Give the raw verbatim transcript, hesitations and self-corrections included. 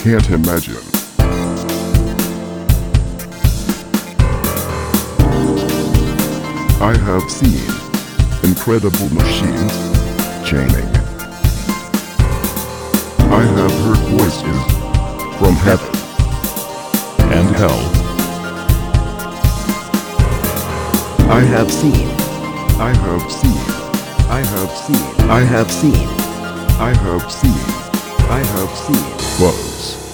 can't imagine. I have seen incredible machines chaining. I have heard voices from heaven and hell. I have seen, I have seen, I have seen, I have seen, I have seen, I have seen close